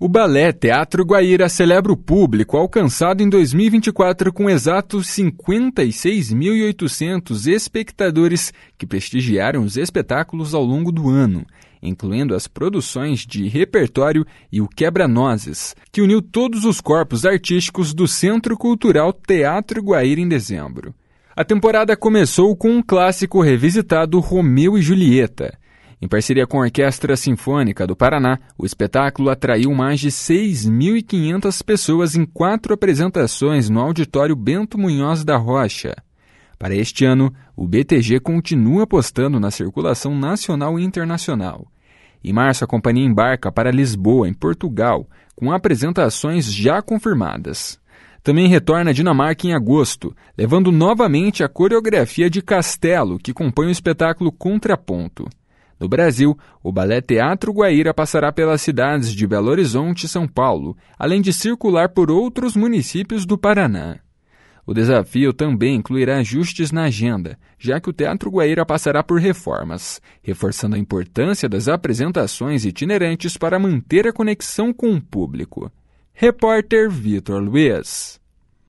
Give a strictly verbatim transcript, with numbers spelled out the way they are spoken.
O Balé Teatro Guaíra celebra o público alcançado em dois mil e vinte e quatro com exatos cinquenta e seis mil e oitocentos espectadores que prestigiaram os espetáculos ao longo do ano, incluindo as produções de repertório e o Quebra-Nozes, que uniu todos os corpos artísticos do Centro Cultural Teatro Guaíra em dezembro. A temporada começou com um clássico revisitado, Romeu e Julieta. Em parceria com a Orquestra Sinfônica do Paraná, o espetáculo atraiu mais de seis mil e quinhentas pessoas em quatro apresentações no Auditório Bento Munhoz da Rocha. Para este ano, o B T G continua apostando na circulação nacional e internacional. Em março, a companhia embarca para Lisboa, em Portugal, com apresentações já confirmadas. Também retorna à Dinamarca em agosto, levando novamente a coreografia de Castelo, que compõe o espetáculo Contraponto. No Brasil, o Balé Teatro Guaíra passará pelas cidades de Belo Horizonte e São Paulo, além de circular por outros municípios do Paraná. O desafio também incluirá ajustes na agenda, já que o Teatro Guaíra passará por reformas, reforçando a importância das apresentações itinerantes para manter a conexão com o público. Repórter Vitor Luiz.